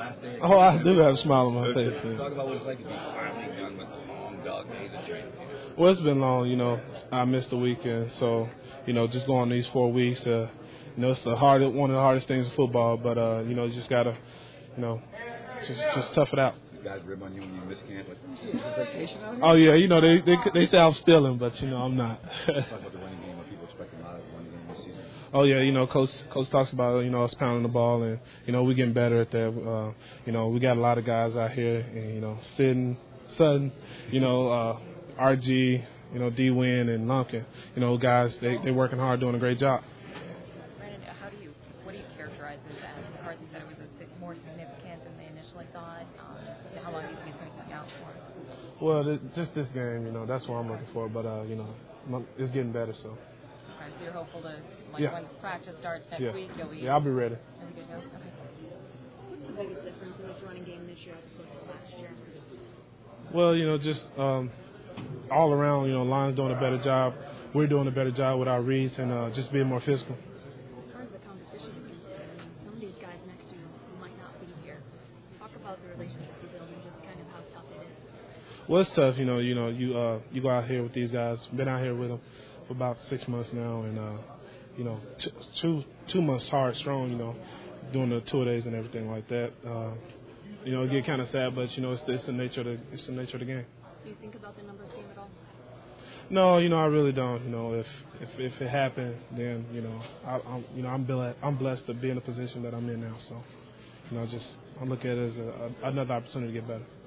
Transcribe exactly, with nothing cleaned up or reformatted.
last day. Oh, I do have a smile on my face. Yeah. Talk about what it's like to be finally done with the long dog days of training. Well, it's been long, you know. I missed the weekend, so you know, just going these four weeks. Uh, you know, it's the hard, one of the hardest things in football, but uh, you know, you just gotta, you know, just just tough it out. You guys rib on you when you miss camp, like, is this vacation out here? Oh yeah, you know, they they they say I'm stealing, but you know, I'm not. Talk about the running game. What people expect a lot of the running game this season. Oh yeah, you know, coach coach talks about, you know, us pounding the ball, and you know, we're getting better at that. Uh, you know, we got a lot of guys out here, and you know, Sid, Sutton, you know, uh, R G, you know, D Win and Lumpkin, you know, guys, they they working hard, doing a great job. Brandon, how do you what do you characterize this as? McCarthy said it was a bit more significant than they initially thought. Um, how long do you think it's going to keep out for? Well, th- just this game, you know, that's what I'm looking for. But uh, you know, it's getting better, so. Okay, so you're hopeful to, like, yeah. when practice starts next yeah. week, you'll be. Yeah, I'll be ready. You'll be good to go. Okay. What's the biggest difference in this running game this year as opposed to last year? Well, you know, just um, all around, you know, Lions doing a better job. We're doing a better job with our reads and uh, just being more physical. As far as the competition is concerned, I mean, some of these guys next to you might not be here. Talk about the relationship you build and just kind of how tough it is. Well, it's tough, you know. You know, you uh, you go out here with these guys. Been out here with them for about six months now, and uh, you know, t- two two months hard, strong. You know, doing the tour days and everything like that. Uh, you know, it get kind of sad, but you know, it's, it's the nature of the it's the nature of the game. Do you think about the numbers game at all? No, you know, I really don't. You know, if if, if it happened, then you know, I, I'm you know, I'm blessed. I'm blessed to be in the position that I'm in now. So, you know, just I look at it as a, a, another opportunity to get better.